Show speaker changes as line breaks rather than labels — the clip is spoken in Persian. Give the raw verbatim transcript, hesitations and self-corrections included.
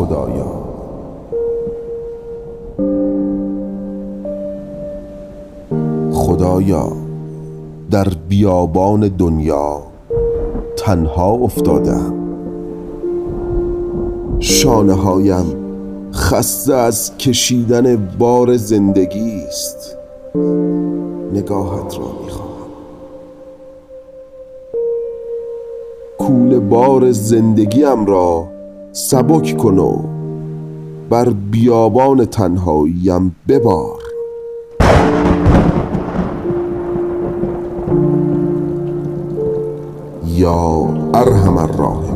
خدایا. خدایا در بیابان دنیا تنها افتادم، شانه هایم خسته از کشیدن بار زندگی است. نگاهت را میخواهم، کوله بار زندگیم را سبک کن و بر بیابان تنهاییم ببار. یا ارحم الراحمین.